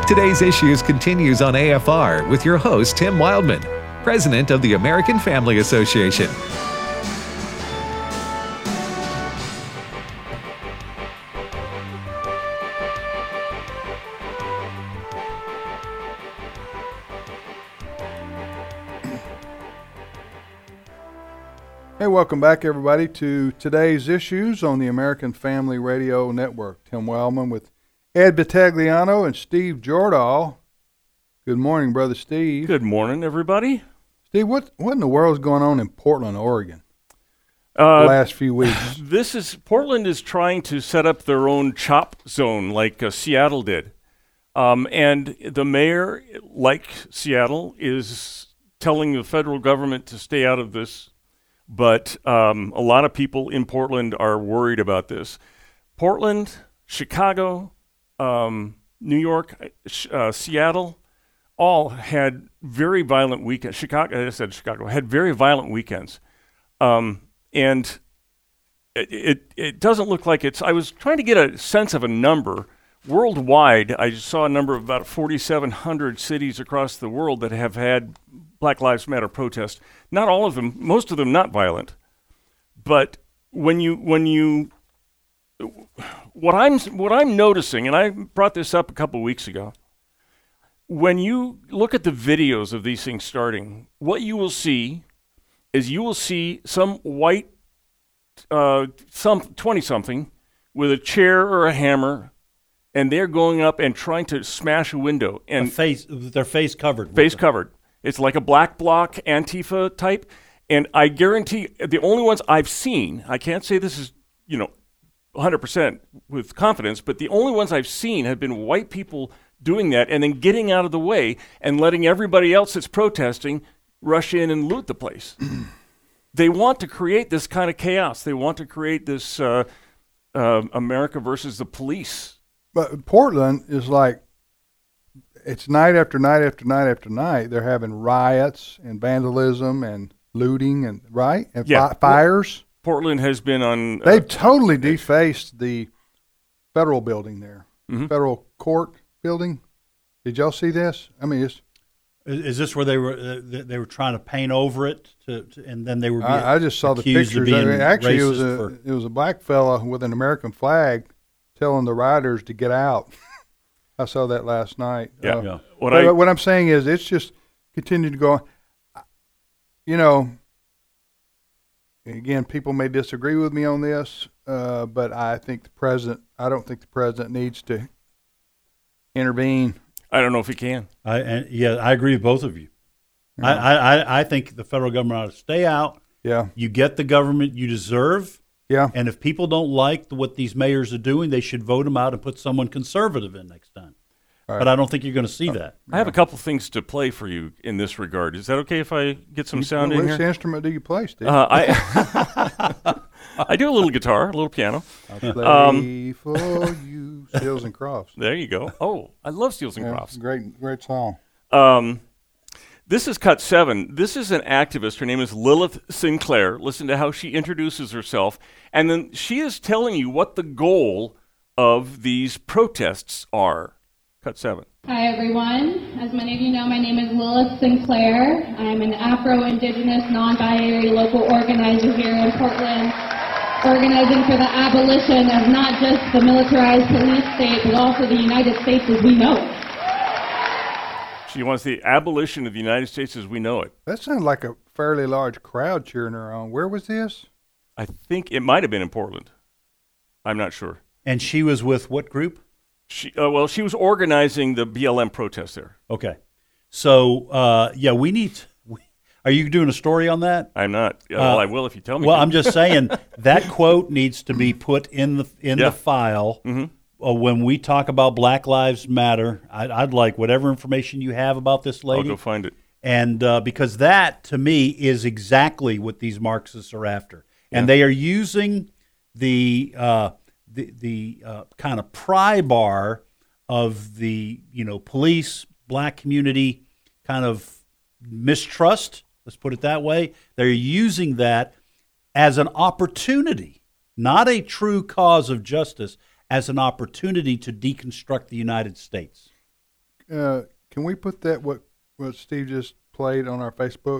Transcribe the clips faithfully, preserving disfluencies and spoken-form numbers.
Today's Issues continues on A F R with your host, Tim Wildman, President of the American Family Association. Hey, welcome back, everybody, to Today's Issues on the American Family Radio Network. Tim Wellman with Ed Battagliano and Steve Jordahl. Good morning, Brother Steve. Good morning, everybody. Steve, what what in the world is going on in Portland, Oregon, Uh, the last few weeks? This is Portland is trying to set up their own CHOP zone like uh, Seattle did. Um, and the mayor, like Seattle, is telling the federal government to stay out of this. But um, a lot of people in Portland are worried about this. Portland, Chicago, um, New York, uh, Seattle, all had very violent weekends. Chicago, I said Chicago, had very violent weekends. Um, and it, it it doesn't look like it's, I was trying to get a sense of a number. Worldwide, I saw a number of about forty-seven hundred cities across the world that have had Black Lives Matter protests. Not all of them, most of them not violent. But when you when you what I'm what I'm noticing, and I brought this up a couple weeks ago, when you look at the videos of these things starting, what you will see is you will see some white uh, some twenty-something with a chair or a hammer, and they're going up and trying to smash a window. And a face, their face covered. Face covered. It's like a black bloc Antifa type. And I guarantee the only ones I've seen, I can't say this is, you know, one hundred percent with confidence, but the only ones I've seen have been white people doing that and then getting out of the way and letting everybody else that's protesting rush in and loot the place. They want to create this kind of chaos. They want to create this uh, uh, America versus the police. But Portland is like, it's night after night after night after night. They're having riots and vandalism and looting and right and yeah. fi- fires. Portland has been on. Uh, They've totally defaced the federal building there, mm-hmm. federal court building. Did y'all see this? I mean, it's. Is, is this where they were? Uh, they were trying to paint over it, to, to, and then they were. Being I, I just saw the accused pictures. Of being I mean, actually, it was a for, it was a black fella with an American flag telling the rioters to get out. I saw that last night. Yeah. Uh, yeah. What, I, what I'm saying is, it's just continued to go on. You know, again, people may disagree with me on this, uh, but I think the president. I don't think the president needs to intervene. I don't know if he can. I and yeah, I agree with both of you. Yeah. I, I I think the federal government ought to stay out. Yeah. You get the government you deserve. Yeah. And if people don't like what these mayors are doing, they should vote them out and put someone conservative in next time. Right. But I don't think you're going to see that. I have a couple things to play for you in this regard. Is that okay if I get some sound Which in here? Which instrument do you play, Steve? Uh, I I do a little guitar, a little piano. I play um, for you, Seals and Crofts. There you go. Oh, I love Seals and yeah, Crofts. Great, great song. Um, this is cut seven. This is an activist. Her name is Lilith Sinclair. Listen to how she introduces herself. And then she is telling you what the goal of these protests are. Cut seven. Hi, everyone. As many of you know, my name is Lilith Sinclair. I'm an Afro-Indigenous, non-binary local organizer here in Portland, organizing for the abolition of not just the militarized police state, but also the United States as we know it. She wants the abolition of the United States as we know it. That sounds like a fairly large crowd cheering her on. Where was this? I think it might have been in Portland. I'm not sure. And she was with what group? She uh, well, she was organizing the B L M protests there. Okay. So, uh, yeah, we need we, are you doing a story on that? I'm not. Uh, well, I will if you tell me. Well, to. I'm just saying that quote needs to be put in the in yeah. the file. Mm-hmm. Uh, when we talk about Black Lives Matter, I'd, I'd like whatever information you have about this lady. I'll go find it. And uh, because that, to me, is exactly what these Marxists are after. And yeah. they are using the uh, the, the uh, kind of pry bar of the, you know, police, black community kind of mistrust, let's put it that way. They're using that as an opportunity, not a true cause of justice, as an opportunity to deconstruct the United States. uh, can we put that what what Steve just played on our Facebook?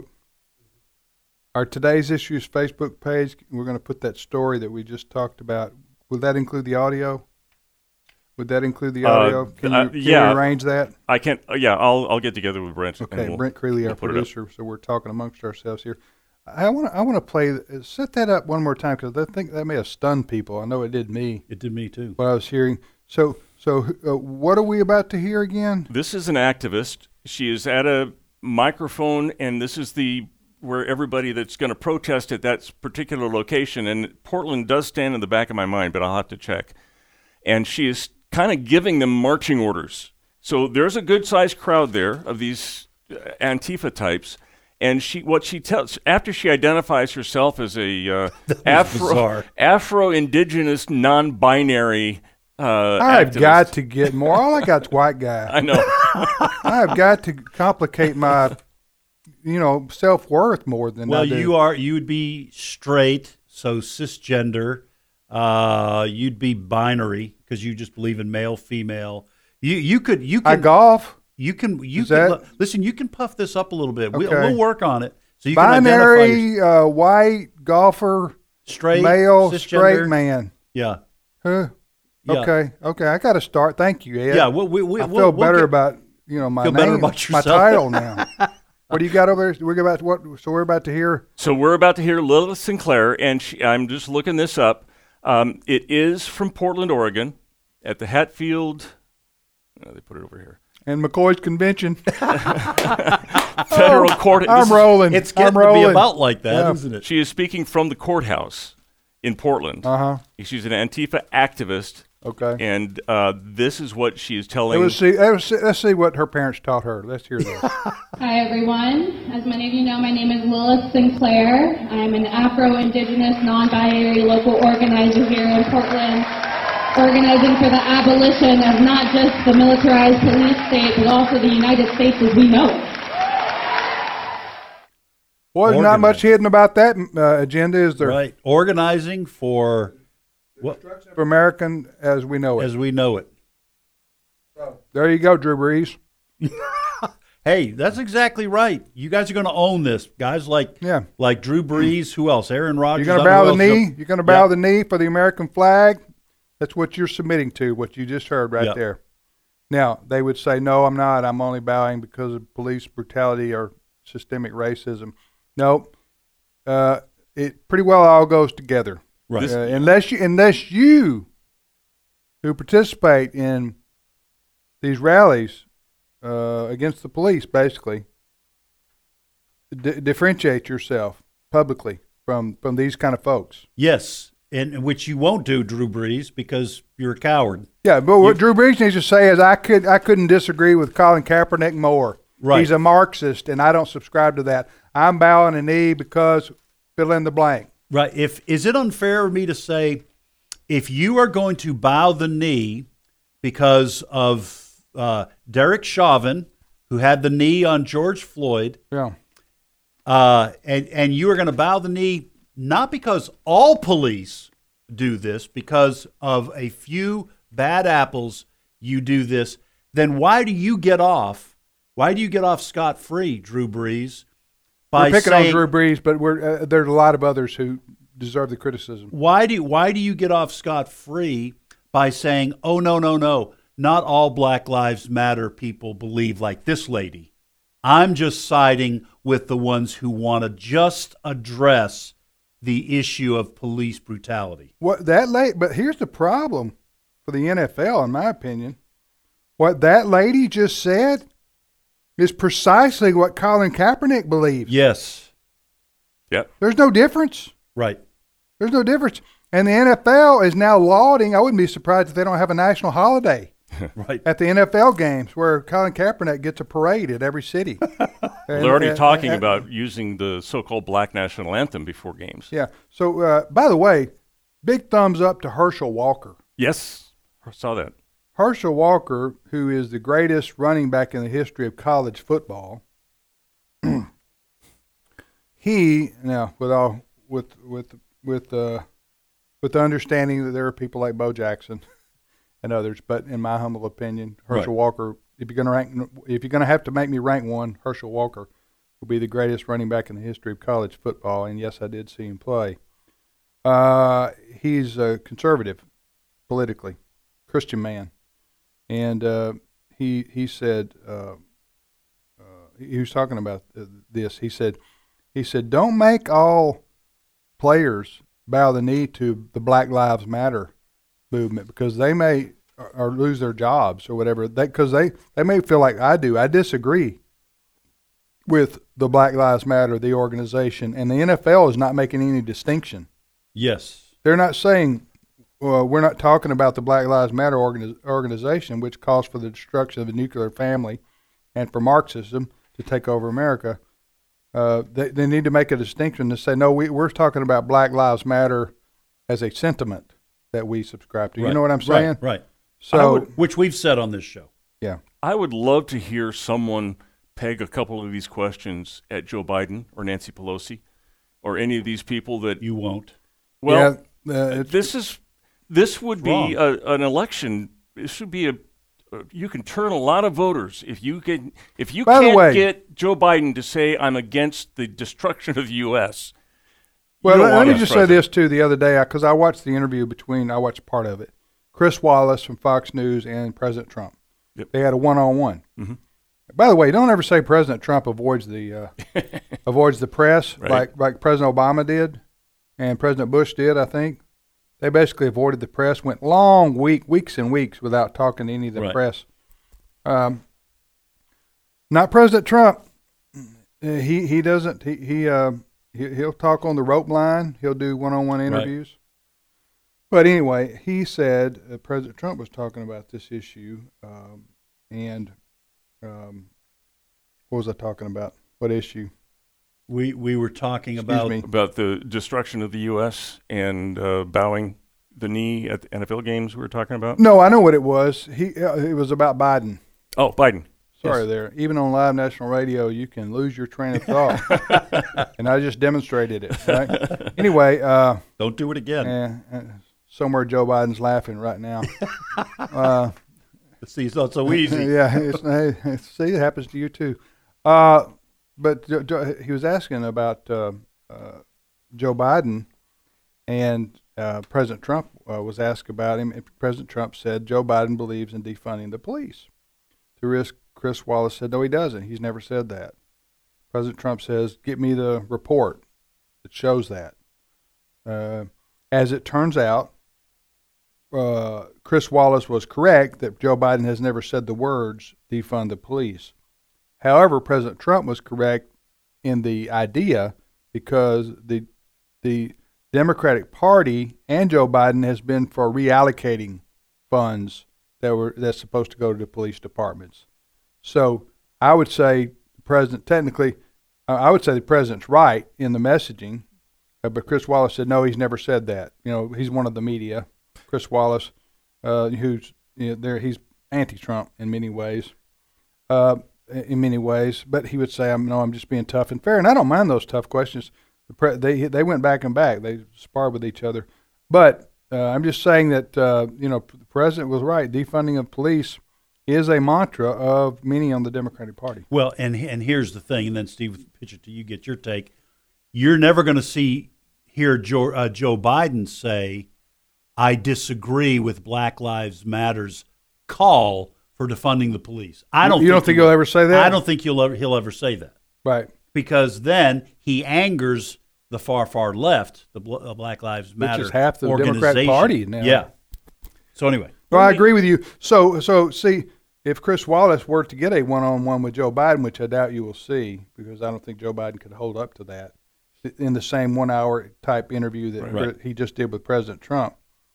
Our Today's Issues Facebook page. We're going to put that story that we just talked about. Would that include the audio? Would that include the audio? Uh, can you, uh, can yeah. you arrange that? I can't. Uh, yeah, I'll I'll get together with Brent. and Okay, we'll- Brent Creeley, we'll our put it up. producer. So we're talking amongst ourselves here. I want to I want to play. uh, Set that up one more time because I think that may have stunned people. I know it did me. It did me too. What I was hearing. So so uh, what are we about to hear again? This is an activist. She is at a microphone, and this is the where everybody that's going to protest at that particular location. And Portland does stand in the back of my mind, but I'll have to check. And she is kind of giving them marching orders. So there's a good-sized crowd there of these uh, Antifa types. And she, what she tells after she identifies herself as a uh, Afro bizarre. Afro-Indigenous non-binary uh, I've activist. got to get more. All I got's white guy. I know. I've got to complicate my, you know, self worth more than Well, I do. you are. You would be straight, so cisgender. Uh, you'd be binary because you just believe in male, female. You you could you I can golf. you can you Is can that- li- listen. You can puff this up a little bit. We, Okay. We'll work on it. So you can identify Binary, uh, white golfer, straight, male, cisgender. straight man. Yeah, Huh? yeah. Okay, okay. I got to start. Thank you, Ed. Yeah, we, we, we, I we'll- feel we'll better get- about you know my feel name, better about my yourself. title now. What do you got over there? We're about to, what? So we're about to hear. So we're about to hear Lilith Sinclair, and she, I'm just looking this up. Um, it is from Portland, Oregon, at the Hatfield. Oh, they put it over here. And McCoy's convention. Federal court. this I'm is- rolling. It's I'm getting to rolling. be about like that, Yeah. not it? She is speaking from the courthouse in Portland. Uh huh. She's an Antifa activist, Okay. and uh, this is what she is It telling. was see, let's see. Let's see what her parents taught her. Let's hear this. Hi everyone. As many of you know, my name is Lilith Sinclair. I am an Afro-Indigenous, non-binary local organizer here in Portland, organizing for the abolition of not just the militarized police state, but also the United States as we know it. Well, there's not much hidden about that uh, agenda, is there? Right, organizing for what For American as we know it. as we know it. There you go, Drew Brees. Hey, that's exactly right. You guys are going to own this, guys. Like Yeah. like Drew Brees. Who else? Aaron Rodgers. You're going I to don't bow know the who else. knee. You're going to bow Yeah. the knee for the American flag. That's what you're submitting to. What you just heard right Yeah. there. Now they would say, "No, I'm not. I'm only bowing because of police brutality or systemic racism." No, uh, it pretty well all goes together. Right. Uh, unless you, unless you, who participate in these rallies uh, against the police, basically, d- differentiate yourself publicly from from these kind of folks. Yes, and which you won't do, Drew Brees, because you're a coward. Yeah, but what Drew Brees needs to say is, I could I couldn't disagree with Colin Kaepernick more. Right. He's a Marxist, and I don't subscribe to that. I'm bowing a knee because fill in the blank. Right. If is it unfair of me to say, if you are going to bow the knee because of uh, Derek Chauvin, who had the knee on George Floyd, Yeah. uh, and and you are going to bow the knee not because all police do this, because of a few bad apples you do this, then why do you get off? Why do you get off scot-free, Drew Brees? By We're picking saying, on Drew Brees, but we're uh, there's a lot of others who deserve the criticism. Why do why do you get off scot-free by saying, "Oh no, no, no, not all Black Lives Matter people believe like this lady. I'm just siding with the ones who want to just address the issue of police brutality." What that late, but here's the problem for the N F L, in my opinion. What that lady just said is precisely what Colin Kaepernick believes. Yes. Yep. There's no difference. Right. There's no difference. And the N F L is now lauding. I wouldn't be surprised if they don't have a national holiday Right. at the N F L games where Colin Kaepernick gets a parade at every city. And- They're already and- talking and- about using the so-called Black National Anthem before games. Yeah. So, uh, by the way, big thumbs up to Herschel Walker. Yes, I saw that. Herschel Walker, who is the greatest running back in the history of college football, he now with all with with with uh, with the understanding that there are people like Bo Jackson and others, but in my humble opinion, Herschel Right. Walker if you're going to rank, if you're going to have to make me rank one, Herschel Walker will be the greatest running back in the history of college football. And yes, I did see him play. Uh, he's a conservative, politically, Christian man, and uh, he he said uh, uh, he was talking about this. He said he said don't make all players bow the knee to the Black Lives Matter movement because they may or, or lose their jobs or whatever. Because they, they they may feel like I do. I disagree with the Black Lives Matter, the organization, and the N F L is not making any distinction. Yes. They're not saying, well, we're not talking about the Black Lives Matter organi- organization, which calls for the destruction of the nuclear family and for Marxism to take over America. Uh, they, they need to make a distinction to say, no, we, we're talking about Black Lives Matter as a sentiment that we subscribe to. Right. You know what I'm saying? Right, right. So, would, which we've said on this show. Yeah. I would love to hear someone peg a couple of these questions at Joe Biden or Nancy Pelosi or any of these people that You won't. Well, yeah, uh, this is this would wrong. be a, an election. This would be a. Uh, you can turn a lot of voters if you can. If you By the can't way- get Joe Biden to say I'm against the destruction of the U S. Well, you don't let, want let me us just president. say this, too, the other day, because I, I watched the interview between, I watched part of it, Chris Wallace from Fox News and President Trump. Yep. They had a one-on-one. Mm-hmm. By the way, don't ever say President Trump avoids the uh, avoids the press Right. like like President Obama did and President Bush did, I think. They basically avoided the press, went long week, weeks and weeks without talking to any of the Right. press. Um, not President Trump. Uh, He he doesn't he he uh, he he'll talk on the rope line. He'll do one-on-one interviews. But anyway, he said uh, President Trump was talking about this issue, um, and um, what was I talking about? What issue? We we were talking Excuse about me. About the destruction of the U S and uh, bowing the knee at the N F L games we were talking about. No, I know what it was. He uh, it was about Biden. Oh, Biden. Sorry, Yes. there. Even on live national radio, you can lose your train of thought, and I just demonstrated it. Right? Anyway, uh, Don't do it again. eh, eh, somewhere Joe Biden's laughing right now. uh, See, it's not so easy. yeah, it's, hey, see, it happens to you too. Uh, but Jo- Jo- he was asking about uh, uh, Joe Biden, and uh, President Trump uh, was asked about him. And President Trump said Joe Biden believes in defunding the police. To risk, Chris Wallace said, no, he doesn't. He's never said that. President Trump says, get me the report that shows that. Uh, as it turns out, uh, Chris Wallace was correct that Joe Biden has never said the words defund the police. However, President Trump was correct in the idea because the the Democratic Party and Joe Biden has been for reallocating funds that were that's supposed to go to the police departments. So I would say the president technically, uh, I would say the president's right in the messaging, uh, but Chris Wallace said no, he's never said that. You know, he's one of the media. Chris Wallace, uh, who's you know, there, he's anti-Trump in many ways, uh, in many ways. But he would say, "I'm no, I'm just being tough and fair," and I don't mind those tough questions. The pre- they they went back and back, they sparred with each other. But uh, I'm just saying that uh, you know the president was right. Defunding of police is a mantra of many on the Democratic Party. Well, and and here's the thing, and then Steve, pitch it to you, get your take. You're never going to see hear Joe, uh, Joe Biden say, "I disagree with Black Lives Matter's call for defunding the police." I don't. You don't think he he'll will. ever say that? I don't think he'll ever he'll ever say that, Right. because then he angers the far far left, the Bl- uh, Black Lives Matter, is half the Democratic organization. Party now. Yeah. So anyway, Well, I agree with you. So, so see, if Chris Wallace were to get a one-on-one with Joe Biden, which I doubt you will see, because I don't think Joe Biden could hold up to that, in the same one-hour type interview that Right. he just did with President Trump,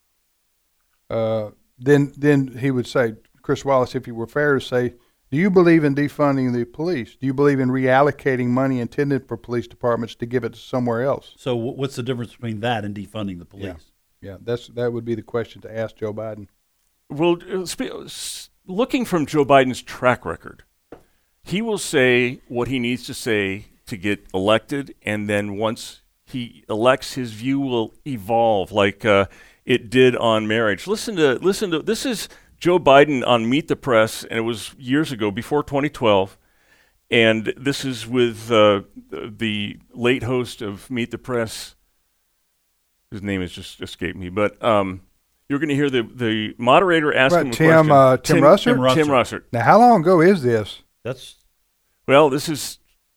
uh, then then he would say, Chris Wallace, if he were fair to say, do you believe in defunding the police? Do you believe in reallocating money intended for police departments to give it to somewhere else? so wh- what's the difference between that and defunding the police? Yeah. Yeah, that's that would be the question to ask Joe Biden. Well, uh, spe- s- looking from Joe Biden's track record, he will say what he needs to say to get elected, and then once he elects, his view will evolve like uh, it did on marriage. Listen to listen to this is Joe Biden on Meet the Press, and it was years ago, before twenty twelve. And this is with uh, the late host of Meet the Press. His name has just escaped me, but um, you're going to hear the, the moderator ask Right, him a Tim, question. uh, Tim Russert? Tim Russert. Tim Russert. Now, how long ago is this? That's Well, this is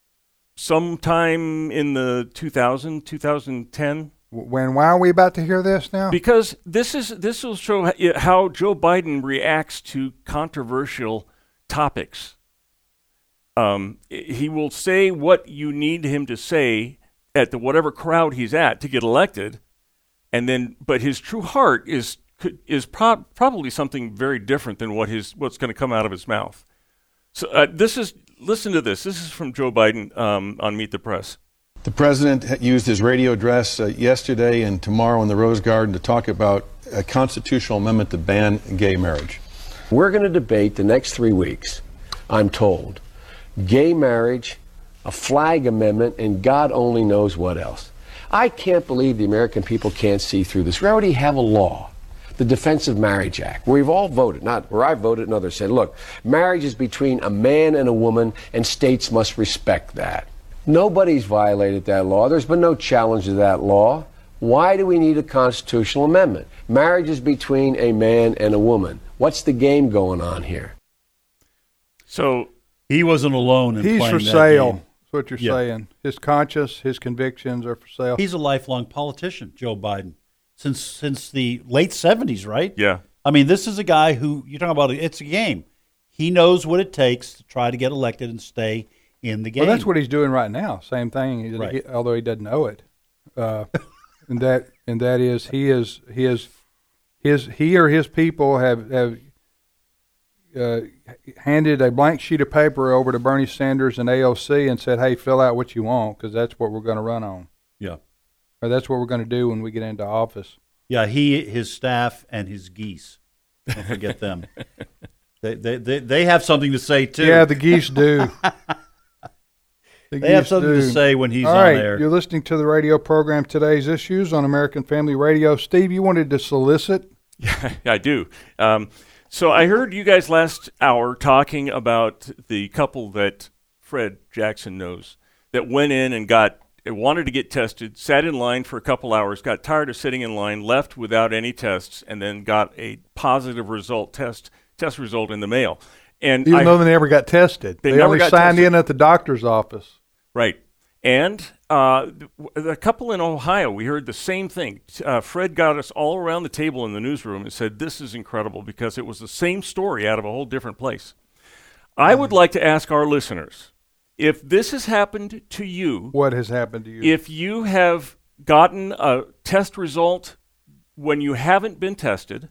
sometime in the two thousand, two thousand ten. When? Why are we about to hear this now? Because this is this will show h- how Joe Biden reacts to controversial topics. Um, he will say what you need him to say at the whatever crowd he's at to get elected, and then but his true heart is is pro- probably something very different than what his what's going to come out of his mouth. So uh, this is listen to this. This is from Joe Biden um, on Meet the Press. The president used his radio address uh, yesterday and tomorrow in the Rose Garden to talk about a constitutional amendment to ban gay marriage. We're going to debate the next three weeks, I'm told, gay marriage, a flag amendment, and God only knows what else. I can't believe the American people can't see through this. We already have a law, the Defense of Marriage Act, where we've all voted, not where I voted and others said, look, marriage is between a man and a woman, and states must respect that. Nobody's violated that law. There's been no challenge to that law. Why do we need a constitutional amendment? Marriage is between a man and a woman. What's the game going on here? So he wasn't alone in He's playing for that sale. game. That's what you're Yeah. saying. His conscience, his convictions are for sale. He's a lifelong politician, Joe Biden, since since the late seventies, right? yeah. I mean, this is a guy who you're talking about. It's a game. He knows what it takes to try to get elected and stay in the game. Well, that's what he's doing right now. Same thing. He, Right. he, although he doesn't know it, uh, and that and that is he is he is his he or his people have have uh, handed a blank sheet of paper over to Bernie Sanders and A O C and said, "Hey, fill out what you want because that's what we're going to run on, Yeah, or that's what we're going to do when we get into office." yeah. He, his staff, and his geese. Don't forget them. They, they, they, they have something to say too. Yeah, the geese do. The they have geese something do. to say when he's All on right, there. you're listening to the radio program Today's Issues on American Family Radio. Steve, you wanted to solicit. Yeah, I do. Um, so I heard you guys last hour talking about the couple that Fred Jackson knows that went in and got wanted to get tested, sat in line for a couple hours, got tired of sitting in line, left without any tests, and then got a positive result test test result in the mail. And Even I, though they never got tested. They They, never only got signed tested. in at the doctor's office. Right. And uh, the couple in Ohio, we heard the same thing. Uh, Fred got us all around the table in the newsroom and said, this is incredible because it was the same story out of a whole different place. I would like to ask our listeners, if this has happened to you, What has happened to you? if you have gotten a test result when you haven't been tested,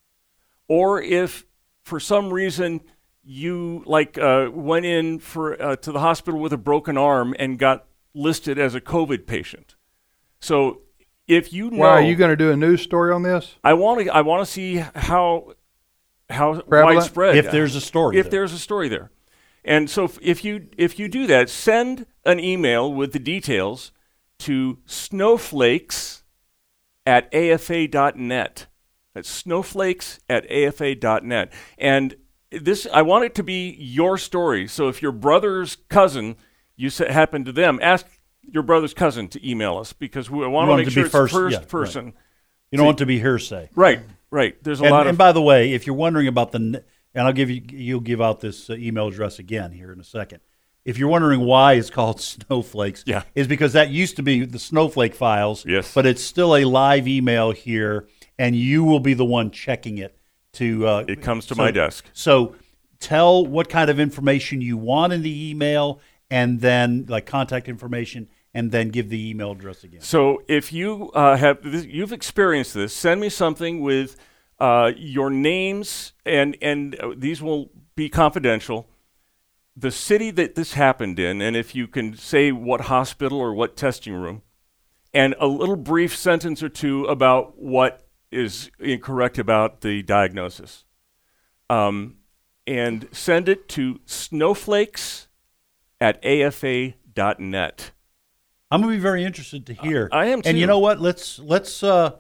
or if for some reason you like uh, went in for uh, to the hospital with a broken arm and got listed as a COVID patient. So if you know, Wow, are you going to do a news story on this? I want to I want to see how how Prevalent? widespread If there's a story if there. there's a story there. And so if, if you if you do that, send an email with the details to snowflakes at A F A dot net. That's snowflakes at A F A dot net. And this, I want it to be your story. So if your brother's cousin, you sa- happen to them, ask your brother's cousin to email us because we want want to it make to sure be it's first- the first yeah, right. person. You don't want it to be hearsay. Right, right. There's a And, lot and of by the way, if you're wondering about the, n- and I'll give you, you'll give out this uh, email address again here in a second. If you're wondering why it's called Snowflakes, Yeah. is because that used to be the Snowflake files. Yes. But it's still a live email here, and you will be the one checking it to. Uh, It comes to so- my desk. So tell what kind of information you want in the email, and then like contact information, and then give the email address again. So if you uh, have this, you've experienced this, send me something with uh, your names, and and uh, these will be confidential. The city that this happened in, and if you can say what hospital or what testing room, and a little brief sentence or two about what is incorrect about the diagnosis. Um, and send it to snowflakes at A F A dot net. I'm gonna be very interested to hear. I am And you too. know what? Let's let's uh,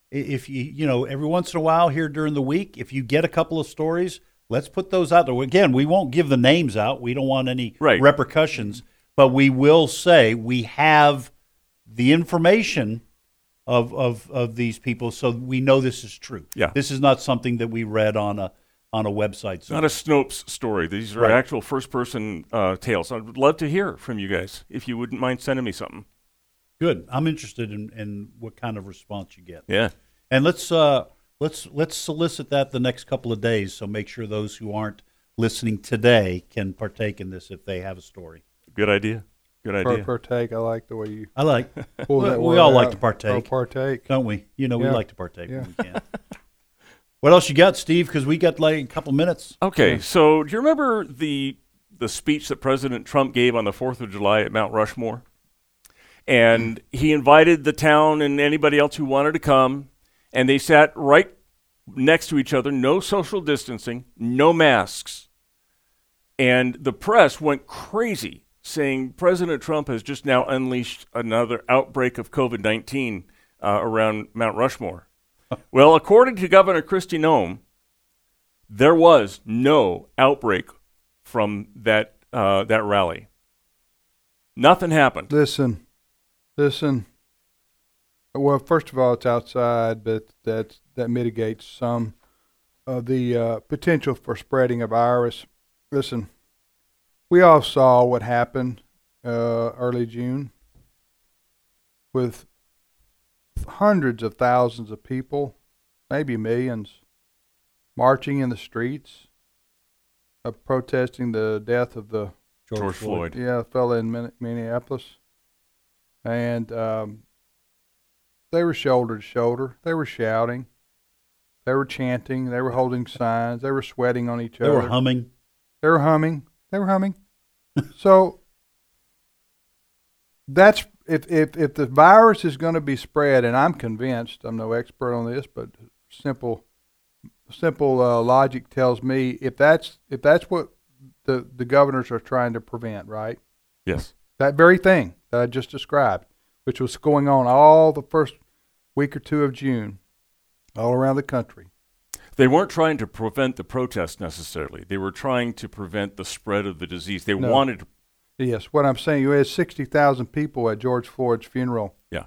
if you, you know, every once in a while here during the week, if you get a couple of stories, let's put those out there. Again, we won't give the names out. We don't want any Right. repercussions, but we will say we have the information of, of, of these people, so we know this is true. Yeah. This is not something that we read on a on a website. It's not a Snopes story. These are Right. actual first-person uh, tales. I'd love to hear from you guys if you wouldn't mind sending me something. Good. I'm interested in, in what kind of response you get. Yeah. And let's uh, let's let's solicit that the next couple of days. So make sure those who aren't listening today can partake in this if they have a story. Good idea. Good Per, idea. partake. I like the way you I like. pull we that we word all like out. to partake, Oh, partake. don't we? You know, we Yeah. like to partake Yeah. when we can. What else you got, Steve? Because we got like a couple minutes. Okay, so do you remember the the speech that President Trump gave on the fourth of July at Mount Rushmore? And he invited the town and anybody else who wanted to come, and they sat right next to each other, no social distancing, no masks. And the press went crazy, saying President Trump has just now unleashed another outbreak of COVID nineteen uh, around Mount Rushmore. Well, according to Governor Kristi Noem, there was no outbreak from that uh, that rally. Nothing happened. Listen, listen. Well, first of all, it's outside, but that that mitigates some of the uh, potential for spreading a virus. Listen, we all saw what happened uh, early June with hundreds of thousands of people, maybe millions, marching in the streets, uh, protesting the death of the George, George Floyd. Floyd. yeah fella in Min- Minneapolis, and um, they were shoulder to shoulder. They were shouting, they were chanting, they were holding signs, they were sweating on each They other. were humming. They were humming. They were humming. So that's if if if the virus is going to be spread, and I'm convinced, I'm no expert on this, but simple simple uh, logic tells me if that's if that's what the the governors are trying to prevent, right? Yes. That very thing that I just described, which was going on all the first week or two of June, all around the country. They weren't trying to prevent the protest necessarily. They were trying to prevent the spread of the disease. They No. wanted to. Yes, what I'm saying, you had sixty thousand people at George Floyd's funeral. Yeah.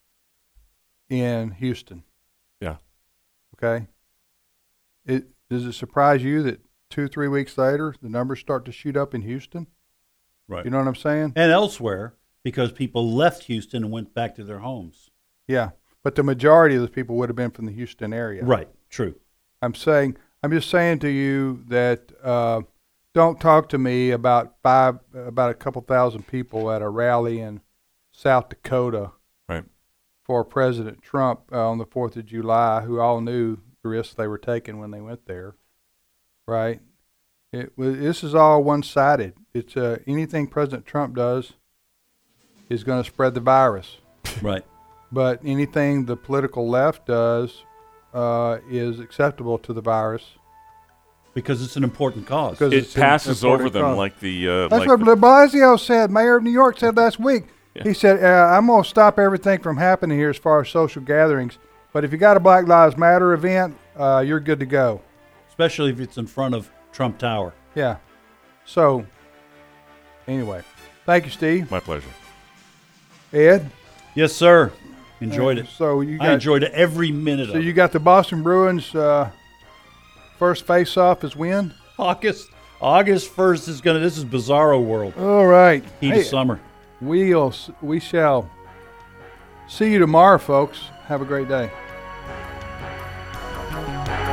In Houston. Yeah. Okay. It does it surprise you that two, three weeks later the numbers start to shoot up in Houston? Right. You know what I'm saying? And elsewhere, because people left Houston and went back to their homes. Yeah. But the majority of those people would have been from the Houston area. Right. True. I'm saying, I'm just saying to you that uh, don't talk to me about five, about a couple thousand people at a rally in South Dakota Right. for President Trump uh, on the fourth of July, who all knew the risks they were taking when they went there, right? It was, this is all one-sided. It's uh, anything President Trump does is going to spread the virus. Right. But anything the political left does uh, is acceptable to the virus. Because it's an important cause. Because It it's an passes over important them cause. like the. Uh, That's like what the, de Blasio said, mayor of New York said last week. Yeah. He said, uh, I'm going to stop everything from happening here as far as social gatherings. But if you got a Black Lives Matter event, uh, you're good to go. Especially if it's in front of Trump Tower. Yeah. So, anyway, thank you, Steve. My pleasure. Ed? Yes, sir. Enjoyed Uh, it. So you got, I enjoyed every minute So of you it. got the Boston Bruins uh, first face-off as win? August August first is gonna. This is Bizarro World. All right. Heat Hey, of summer. We'll, s- we shall see you tomorrow, folks. Have a great day.